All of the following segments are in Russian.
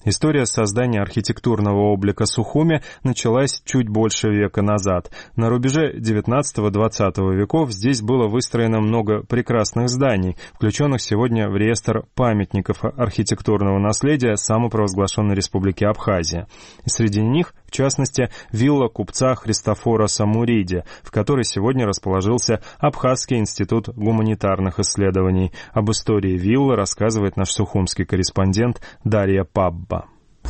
История создания архитектурного облика Сухуми началась чуть больше века назад. На рубеже XIX-XX веков здесь было выстроено много прекрасных зданий, включенных сегодня в реестр памятников архитектурного наследия самопровозглашенной Республики Абхазия. И среди них, в частности, вилла купца Христофора Самуриди, в которой сегодня расположился Абхазский институт гуманитарных исследований. Об истории виллы рассказывает наш сухумский корреспондент Дарья Пабба. В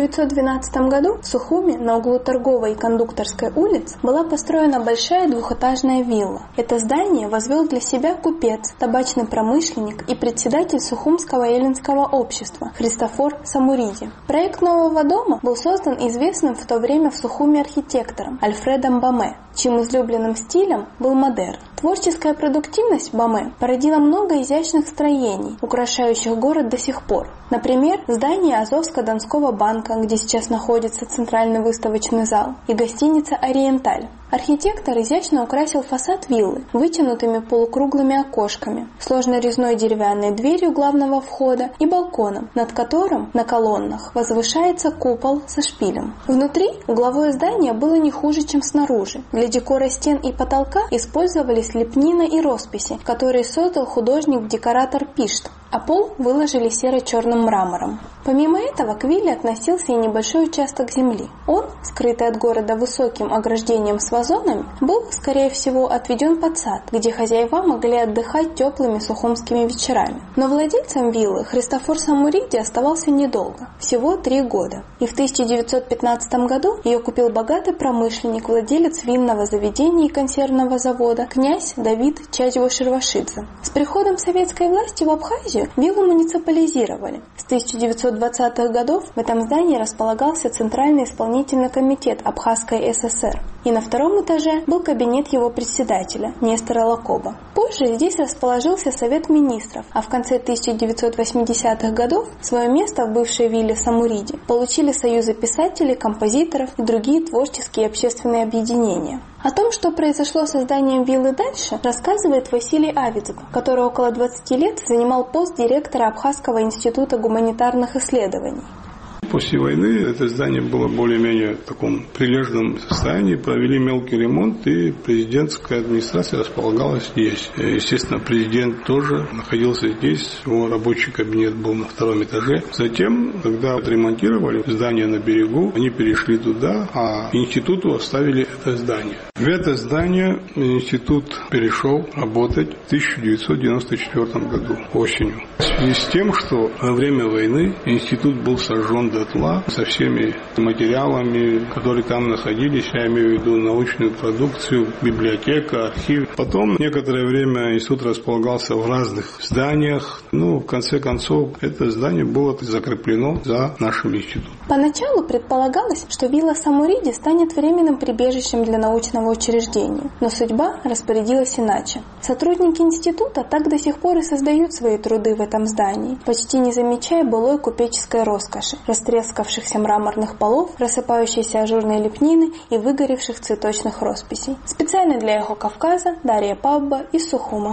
1912 году в Сухуми на углу Торговой и Кондукторской улиц была построена большая двухэтажная вилла. Это здание возвел для себя купец, табачный промышленник и председатель Сухумского эллинского общества Христофор Самуриди. Проект нового дома был создан известным в то время в Сухуми архитектором Альфредом Баме, чьим излюбленным стилем был модерн. Творческая продуктивность Баме породила много изящных строений, украшающих город до сих пор. Например, здание Азовско-Донского банка, где сейчас находится Центральный выставочный зал, и гостиница «Ориенталь». Архитектор изящно украсил фасад виллы вытянутыми полукруглыми окошками, сложной резной деревянной дверью главного входа и балконом, над которым на колоннах возвышается купол со шпилем. Внутри угловое здание было не хуже, чем снаружи. Для декора стен и потолка использовались лепнина и росписи, которые создал художник-декоратор Пишт, а пол выложили серо-черным мрамором. Помимо этого, к вилле относился и небольшой участок земли. Он, скрытый от города высоким ограждением с вазонами, был, скорее всего, отведен под сад, где хозяева могли отдыхать теплыми сухумскими вечерами. Но владельцем виллы Христофор Самуриди оставался недолго, всего 3 года. И в 1915 году ее купил богатый промышленник, владелец винного заведения и консервного завода, князь Давид Чадьево-Шервашидзе. С приходом советской власти в Абхазию виллу муниципализировали. С 1920-х годов в этом здании располагался Центральный исполнительный комитет Абхазской ССР. И на втором этаже был кабинет его председателя, Нестора Лакоба. Позже здесь расположился Совет министров, а в конце 1980-х годов свое место в бывшей вилле Самуриди получили союзы писателей, композиторов и другие творческие и общественные объединения. О том, что произошло с созданием виллы дальше, рассказывает Василий Авицк, который около 20 лет занимал пост директора Абхазского института гуманитарных исследований. После войны это здание было более-менее в таком прилежном состоянии, провели мелкий ремонт, и президентская администрация располагалась здесь. Естественно, президент тоже находился здесь, его рабочий кабинет был на 2-м этаже. Затем, когда отремонтировали здание на берегу, они перешли туда, а институту оставили это здание. В это здание институт перешел работать в 1994 году, осенью. В связи с тем, что во время войны институт был сожжен дотла со всеми материалами, которые там находились, я имею в виду научную продукцию, библиотека, архив. Потом некоторое время институт располагался в разных зданиях. В конце концов, это здание было закреплено за нашим институтом. Поначалу предполагалось, что вилла Самуриди станет временным прибежищем для научного учреждения, но судьба распорядилась иначе. Сотрудники института так до сих пор и создают свои труды в этом здании, почти не замечая былой купеческой роскоши, растрескавшихся мраморных полов, рассыпающейся ажурной лепнины и выгоревших цветочных росписей. Специально для «Эхо Кавказа» Дарья Пабба из Сухума.